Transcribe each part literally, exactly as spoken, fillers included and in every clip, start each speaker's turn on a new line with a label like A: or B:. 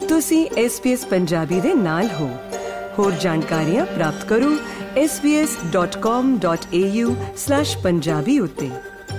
A: ਤੁਸੀਂ S B S Punjabi ਦੇ ਨਾਲ ਹੋ। ਹੋਰ ਜਾਣਕਾਰੀਆਂ ਪ੍ਰਾਪਤ ਕਰੋ S B S dot com dot A U slash Punjabi ਉੱਤੇ।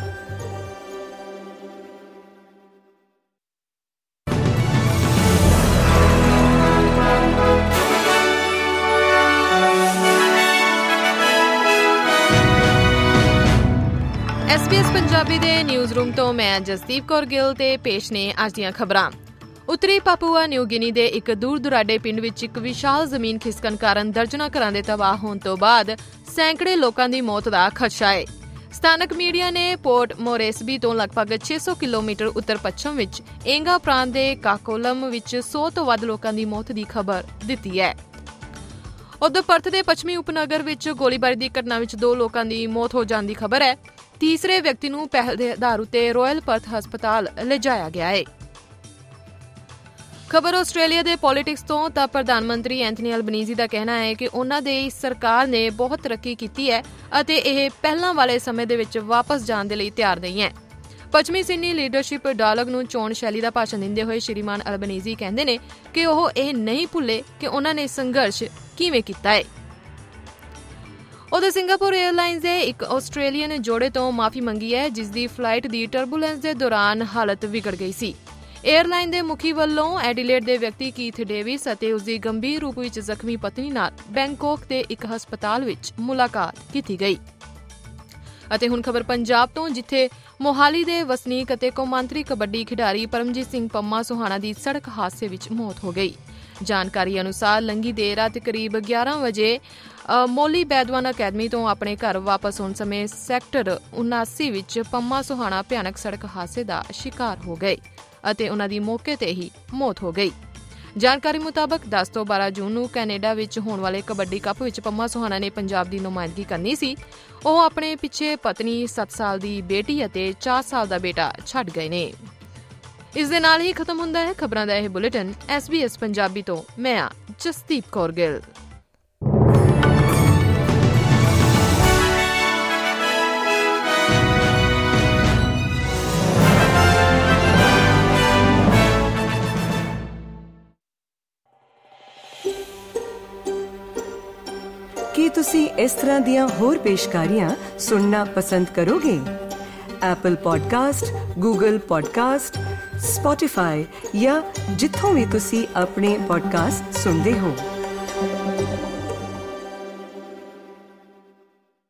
B: ਐਸ ਬੀ ਐਸ ਪੰਜਾਬੀ ਦੇ ਨਿਊਜ਼ ਰੂਮ ਤੋਂ ਮੈਂ ਜਸਦੀਪ ਕੌਰ ਗਿੱਲ ਤੇ ਪੇਸ਼ ਨੇ ਅੱਜ ਦੀਆਂ ਖਬਰਾਂ। ਉੱਤਰੀ ਪਾਪੂਆ ਨਿਊ ਗਿਨੀ ਦੇ ਇੱਕ ਦੂਰ ਦੁਰਾਡੇ ਪਿੰਡ ਵਿੱਚ ਇੱਕ ਵਿਸ਼ਾਲ ਜ਼ਮੀਨ ਖਿਸਕਣ ਕਾਰਨ ਦਰਜਨਾਂ ਘਰਾਂ ਦੇ ਤਬਾਹ ਹੋਣ ਤੋਂ ਬਾਅਦ ਸੈਂਕੜੇ ਲੋਕਾਂ ਦੀ ਮੌਤ ਦਾ ਖਦਸ਼ਾ ਹੈ। ਸਥਾਨਕ ਮੀਡੀਆ ਨੇ ਪੋਰਟ ਮੋਰੇਸਬੀ ਤੋਂ ਲਗਭਗ ਛੇ ਸੌ ਕਿਲੋਮੀਟਰ ਉੱਤਰ ਪੱਛਮ ਵਿੱਚ ਏਂਗਾ ਪ੍ਰਾਂਤ ਦੇ ਕਾਕੋਲਮ ਵਿੱਚ ਸੌ ਤੋਂ ਵੱਧ ਲੋਕਾਂ ਦੀ ਮੌਤ ਦੀ ਖਬਰ ਦਿੱਤੀ ਹੈ। ਉਧਰ ਪਰਥ ਦੇ ਪੱਛਮੀ ਉਪਨਗਰ ਵਿੱਚ ਗੋਲੀਬਾਰੀ ਦੀ ਘਟਨਾ ਵਿੱਚ ਦੋ ਲੋਕਾਂ ਦੀ ਮੌਤ ਹੋ ਜਾਣ ਦੀ ਖਬਰ ਹੈ। ਤੀਸਰੇ ਵਿਅਕਤੀ ਨੂੰ ਪਹਿਲ ਦੇ ਆਧਾਰ ਉੱਤੇ ਰਾਇਲ ਪਰਥ ਹਸਪਤਾਲ ਲਿਜਾਇਆ ਗਿਆ ਹੈ। ਖਬਰ ਆਸਟ੍ਰੇਲੀਆ ਦੇ ਪੋਲੀਟਿਕਸ ਤੋਂ ਤਾਂ ਪ੍ਰਧਾਨ ਮੰਤਰੀ ਐਂਥਨੀ ਅਲਬਨੀਜ਼ੀ ਦਾ ਕਹਿਣਾ ਹੈ ਕਿ ਉਹਨਾਂ ਦੇ ਸਰਕਾਰ ਨੇ ਬਹੁਤ ਤਰੱਕੀ ਕੀਤੀ ਹੈ ਅਤੇ ਇਹ ਪਹਿਲਾਂ ਵਾਲੇ ਸਮੇਂ ਦੇ ਵਿੱਚ ਵਾਪਸ ਜਾਣ ਦੇ ਲਈ ਤਿਆਰ ਨਹੀਂ ਹੈ। ਪੱਛਮੀ ਸਿਡਨੀ ਲੀਡਰਸ਼ਿਪ ਡਾਇਲਾਗ ਨੂੰ ਚੋਣ ਸ਼ੈਲੀ ਦਾ ਭਾਸ਼ਣ ਦਿੰਦੇ ਹੋਏ ਸ਼੍ਰੀਮਾਨ ਅਲਬਨੀਜ਼ੀ ਕਹਿੰਦੇ ਨੇ ਕਿ ਉਹ ਇਹ ਨਹੀਂ ਭੁੱਲੇ ਕਿ ਉਹਨਾਂ ਨੇ ਸੰਘਰਸ਼ ਕਿਵੇਂ ਕੀਤਾ ਹੈ। ਉਧਰ ਸਿੰਗਾਪੁਰ ਏਅਰਲਾਈਨਸ ਦੇ ਇੱਕ ਆਸਟ੍ਰੇਲੀਅਨ ਜੋੜੇ ਤੋਂ ਮਾਫੀ ਮੰਗੀ ਹੈ ਜਿਸ ਦੀ ਫਲਾਈਟ ਦੀ ਟਰਬੂਲੈਂਸ ਦੇ ਦੌਰਾਨ ਹਾਲਤ ਵਿਗੜ ਗਈ ਸੀ। ਏਅਰਲਾਈਨ ਦੇ ਮੁਖੀ ਵੱਲੋਂ ਐਡੀਲੇਡ ਦੇ ਵਿਅਕਤੀ ਕੀਥ ਡੇਵਿਸ ਅਤੇ ਉਸਦੀ ਗੰਭੀਰ ਰੂਪ ਵਿੱਚ ਜ਼ਖਮੀ ਪਤਨੀ ਨਾਲ ਬੈਂਕਾਕ ਦੇ ਇੱਕ ਹਸਪਤਾਲ ਵਿੱਚ ਮੁਲਾਕਾਤ ਕੀਤੀ ਗਈ। ਅਤੇ ਹੁਣ ਖਬਰ ਪੰਜਾਬ ਤੋਂ, ਜਿੱਥੇ ਮੋਹਾਲੀ ਦੇ ਵਸਨੀਕ ਅਤੇ ਕੌਮਾਂਤਰੀ ਕਬੱਡੀ ਖਿਡਾਰੀ ਪਰਮਜੀਤ ਸਿੰਘ ਪੰਮਾ ਸੁਹਾਣਾ ਦੀ ਸੜਕ ਹਾਦਸੇ ਵਿੱਚ ਮੌਤ ਹੋ ਗਈ। ਜਾਣਕਾਰੀ ਅਨੁਸਾਰ ਲੰਘੀ ਦੇਰ ਰਾਤ ਕਰੀਬ ਗਿਆਰਾਂ ਵਜੇ ਮੋਲੀ ਬੈਦਵਾਨ ਅਕੈਡਮੀ ਤੋਂ ਆਪਣੇ ਘਰ ਵਾਪਸ ਹੋਣ ਸਮੇਂ ਸੈਕਟਰ ਉਨਾਸੀ ਵਿੱਚ ਪੰਮਾ ਸੁਹਾਣਾ ਭਿਆਨਕ ਸੜਕ ਹਾਦਸੇ ਦਾ ਸ਼ਿਕਾਰ ਹੋ ਗਏ ਅਤੇ ਉਹਨਾਂ ਦੀ ਮੌਕੇ ਤੇ ਹੀ ਮੌਤ ਹੋ ਗਈ। ਜਾਣਕਾਰੀ ਮੁਤਾਬਕ ਦਸ ਤੋਂ ਬਾਰਾਂ ਜੂਨ ਨੂੰ ਕੈਨੇਡਾ ਵਿੱਚ ਹੋਣ ਵਾਲੇ ਕਬੱਡੀ ਕੱਪ ਵਿੱਚ ਪੰਮਾ ਸੁਹਾਣਾ ਨੇ ਪੰਜਾਬ ਦੀ ਨੁਮਾਇੰਦਗੀ ਕਰਨੀ ਸੀ। ਉਹ ਆਪਣੇ ਪਿੱਛੇ ਪਤਨੀ, ਸੱਤ ਸਾਲ ਦੀ ਬੇਟੀ ਅਤੇ ਚਾਰ ਸਾਲ ਦਾ ਬੇਟਾ ਛੱਡ ਗਏ ਨੇ। ਇਸ ਦੇ ਨਾਲ ਹੀ ਖਤਮ ਹੁੰਦਾ ਹੈ ਖਬਰਾਂ ਦਾ ਇਹ bulletin. S B S Punjabi ਤੋਂ ਮੈਂ ਆ ਜਸਦੀਪ ਕੌਰ ਗਿੱਲ।
A: ਕੀ ਤੁਸੀਂ ਇਸ ਤਰ੍ਹਾਂ ਦੀਆਂ ਹੋਰ ਪੇਸ਼ਕਾਰੀਆਂ ਸੁਣਨਾ ਪਸੰਦ ਕਰੋਗੇ? Apple podcast, Google podcast, Spotify ਜਾਂ ਜਿੱਥੋਂ ਵੀ ਤੁਸੀਂ ਆਪਣੇ ਪੋਡਕਾਸਟ ਸੁਣਦੇ ਹੋ।